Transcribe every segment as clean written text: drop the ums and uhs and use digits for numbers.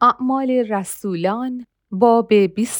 اعمال رسولان باب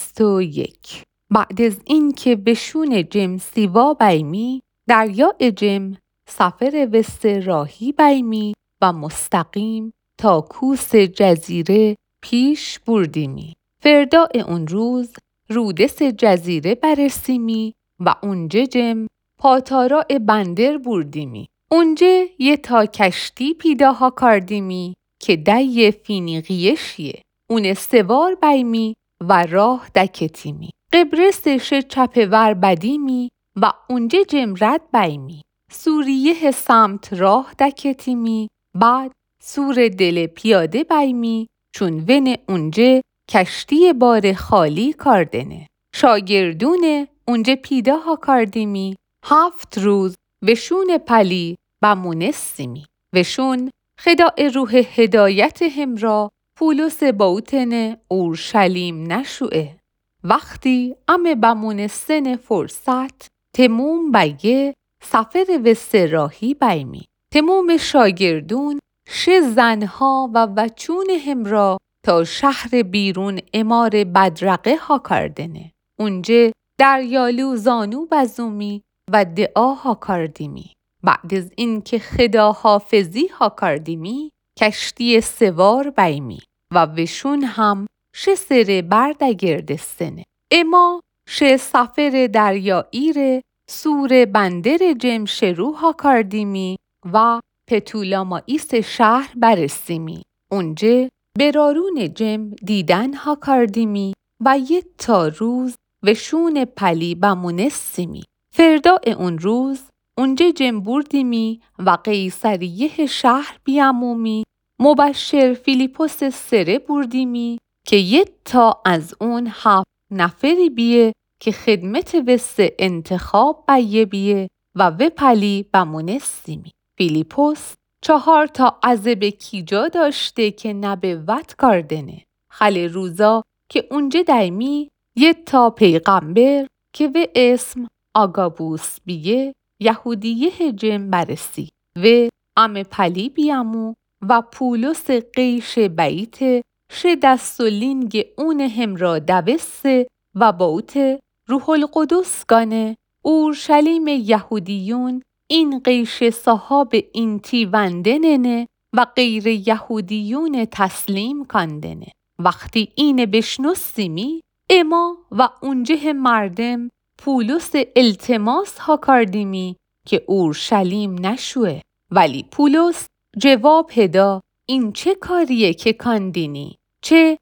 21. بعد از این که بشون جم سیوا بیمی دریا جم سفر وست راهی بیمی و مستقیم تا کوس جزیره پیش بردیمی. فردا اون روز رودس جزیره برسیمی و اونجه جم پاتارا بندر بردیمی. اونجه یه تا کشتی پیداها کردیمی که دی فینیقیشیه. اون سوار بیمی و راه دکتیمی. قبرسش چپ ور بدیمی و اونجه جمرد بیمی. سوریه سمت راه دکتیمی. بعد سور دل پیاده بیمی چون ون اونجه کشتی بار خالی کردنه. شاگردونه اونجه پیداها کردیمی. 7 روز وشون پلی بمونستیمی. وشون خداع روح هدایت همرا پولس باوتن اورشلیم نشوه. وقتی بمونستن فرصت تموم بیه سفر وست راهی بیمی. تموم شاگردون زنها و وچون همرا تا شهر بیرون امار بدرقه ها کردنه. اونجه دریالو زانو بزومی و دعا ها کردیمی. بعد از این که خدا حافظی ها کردیمی کشتی سوار بیمی و وشون هم سره بردگردستنه. اما سفر دریاییره سور بندر جم شروع ها کردیمی و پتولامائیس شهر برسیمی. اونجه برارون جم دیدن ها کردیمی و یه تا روز وشون پلی بمونستیمی. فردا اون روز اونجه جم بردیمی و قیصریه شهر بیامومی. مبشر فیلیپوس سره بردیمی که یه تا از اون 7 نفری بیه که خدمت وست انتخاب بیه و پلی بمونستیمی. فیلیپوس 4 تا عزب کیجا داشته که نبوت کردنه. خل روزا که اونجه دیمی یه تا پیغمبر که و اسم آگابوس بیه یهودیه جم برسی و پلی بیامو و پولس قیش بیت دست و لینگ اون همرا دوسته و باوت روح القدس گانه اورشلیم یهودیون این قیش صحاب اینتی وندننه و غیر یهودیون تسلیم کندنه. وقتی این بشنستیمی اما و اونجه مردم پولس التماس ها کردیمی که اورشلیم نشوه. ولی پولس جواب هدا این چه کاریه که کندینی؟ چه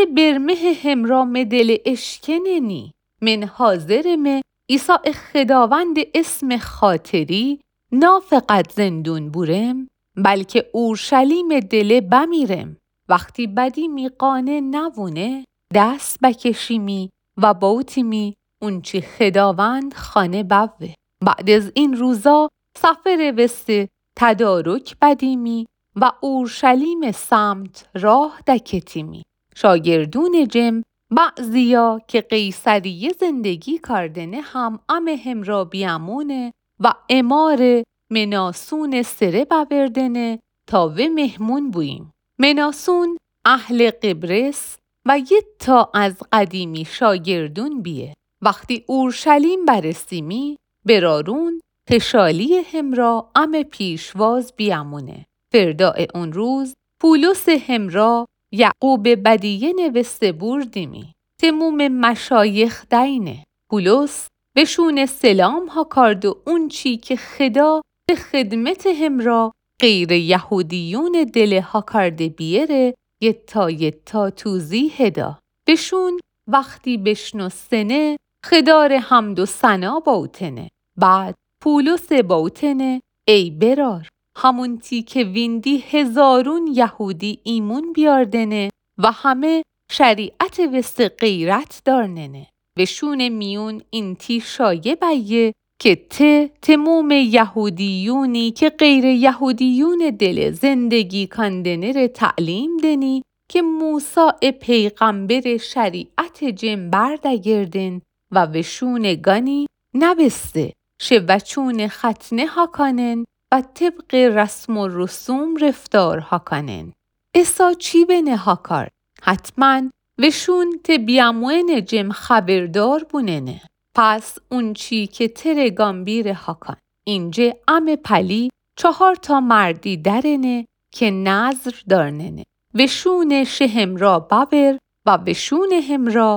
برمه همرام دل اشکننی؟ من حاضرمه ایسا خداوند اسم خاطری نا فقط زندون بورم بلکه اورشلیم دل بمیرم. وقتی بدی میقانه نوونه دست بکشیمی و باوتیمی اون چی خداوند خانه بوه. بعد از این روزا سفر وست تدارک بدیمی و اورشلیم سمت راه دکتیمی. شاگردون جم بعضیا که قیصریه زندگی کردنه هم همرا بیامونه و امار مناسون سره بوردنه تا و مهمون بویم. مناسون اهل قبرس و یه تا از قدیمی شاگردون بیه. وقتی اورشلیم برسیمی برارون تشالی همرا پیشواز بیامونه. فردا اون روز پولس همرا یعقوب بدیه نوسته بردیمی. تموم مشایخ دینه. پولس بشون سلام ها کرد و اون چی که خدا به خدمت همرا غیر یهودیون دل ها کرده بیره یه تا توضیح دا. بشون وقتی بشنستنه خدار حمد و ثنا باوتنه. بعد پولس باوتنه ای برار همون تی که ویندی 1000 یهودی ایمون بیاردنه و همه شریعت وست غیرت دارننه. وشون میون این تی شایه بیه که تموم یهودیونی که غیر یهودیون دل زندگی کندنه ره تعلیم دنی که موسی پیغمبر شریعت جم بردگردن و وشون گانی نبسته وچون ختنه ها کنن و طبق رسم و رسوم رفتار ها کنن. اسا چی بنه ها کرد؟ حتما وشون ته بیاموین جم خبردار بوننه. پس اون چی که ترگان بیر هاکان. اینجا ام پلی 4 مردی درنه که نظر دارننه. وشون شهم را ببر و وشون هم را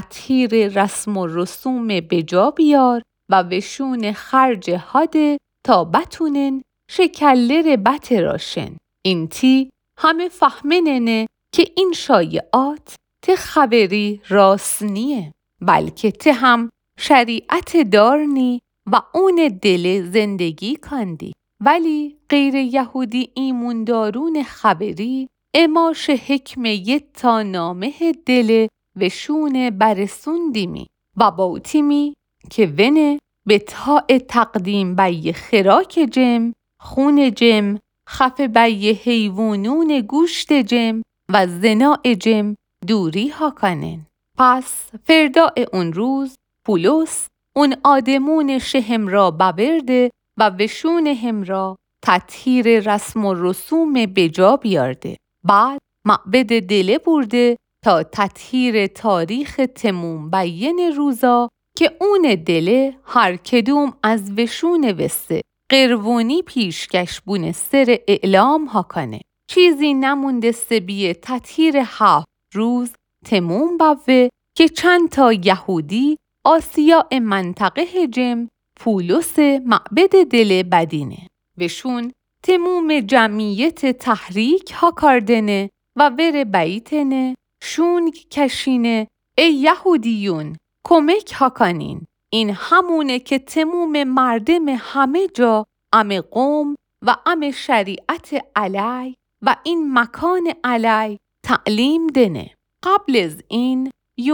تطهیر رسم و رسوم بجا بیار و وشون خرج هاده تا بتونن شکلر بت راشن. این تی همه فهمننه که این شایعات ته خبری راست نیه، بلکه ته هم شریعت دارنی و اون دل زندگی کندی. ولی غیر یهودی ایموندارون خبری اماش حکمه تا نامه دل وشون برسوندیمی و باوتیمی که ونه به تاء تقدیم بی خراک جم، خون جم، خف بی حیوانون گوشت جم و زناء جم دوری ها کنن. پس فرداء اون روز پولس اون آدمون شهم را ببرده و وشون هم را تطهیر رسم و رسوم بجا بیارده. بعد معبد دله برده تا تطهیر تاریخ تموم بین روزا که اون دله هر کدوم از وشون وسته قروونی پیشکش بونه سر اعلام ها کنه. چیزی نمونده سبیه تطهیر 7 روز تموم بوه که چند تا یهودی آسیا منطقه جم پولس معبد دل بدینه. وشون تموم جمعیت تحریک ها کردنه و ور بیتنه شونگ کشینه ای یهودیون کمک ها کنین. این همونه که تموم مردم همه جا ام قوم و ام شریعت علی و این مکان علی تعلیم دنه. قبل از این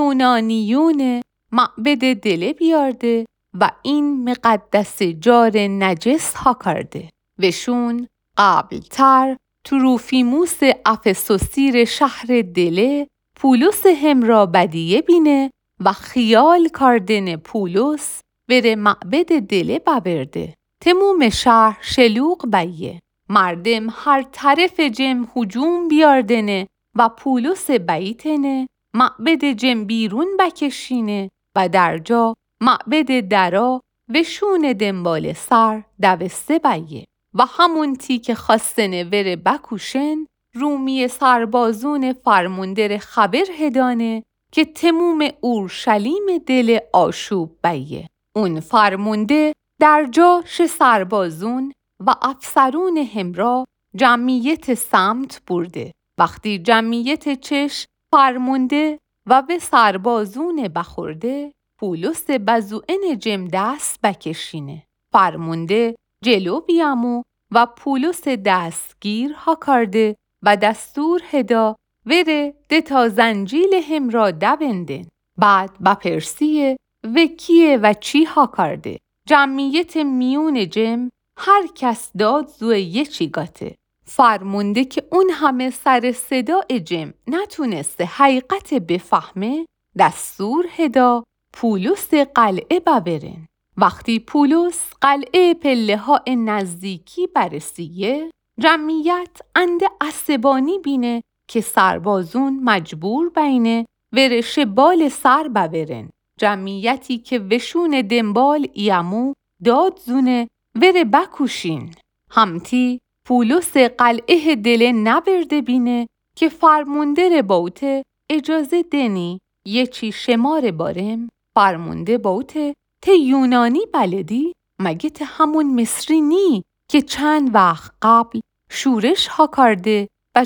یونانیون معبد دله بیارده و این مقدس جار نجس ها کرده. وشون قبل تر تروفیموس افسوسیر شهر دله پولس هم را بدیه بینه و خیال کردن پولس بره معبد دله ببرده. تموم شهر شلوغ بیه. مردم هر طرف جم هجوم بیاردنه و پولس بیتنه معبد جم بیرون بکشینه و در جا معبد درا وشون دنبال سر دوسته بیه. و همون تی که خواستنه وره بکوشن رومی سربازون فرموندر خبر هدانه که تموم اورشلیم دل آشوب بیه. اون فرمونده در جاش سربازون و افسرون همراه جمعیت سمت برده. وقتی جمعیت چش فرمونده و به سربازون بخورده پولس بزوئن جم دست بکشینه. فرمونده جلو بیامو و پولس دستگیر ها کرده و دستور هدا وره تا زنجیل هم را دبندن. بعد بپرسیه و کیه و چی ها کرده. جمعیت میون جم هر کس داد زوه یه چیگاته. فرمونده که اون همه سر صدای جم نتونسته حقیقت بفهمه دستور هدا پولس قلعه ببرن. وقتی پولس قلعه پله ها نزدیکی برسیه جمعیت انده عصبانی بینه که سربازون مجبور بینه ورش بال سر ببرن. جمعیتی که وشون دنبال ایمو داد زونه وره بکوشین. همتی پولس قلعه دله نبرده بینه که فرمونده باوته اجازه دنی یه چی شمار بارم. فرمونده باوته ته یونانی بلدی؟ مگه ته همون مصری نی که چند وقت قبل شورش ها کرده و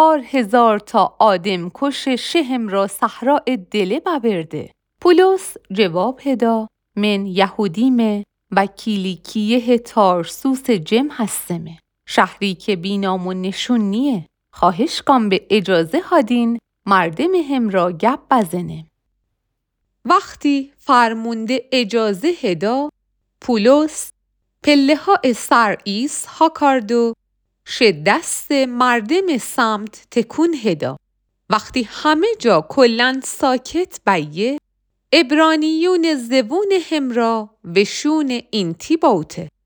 4000 تا آدم کش شهم را صحراء دله ببرده؟ پولس جواب هدا من یهودیمه و کیلیکیه تارسوس جم هستمه. شهری که بینام و نشون نیه. خواهش کن به اجازه هادین مردم هم را گپ بزنه. وقتی فرمونده اجازه هدا پولس پله ها سر ایس ها کرد و دست مردم سمت تکون هدا. وقتی همه جا کلن ساکت بیه عبرانیون زبون هم را وشون اینتی باوته.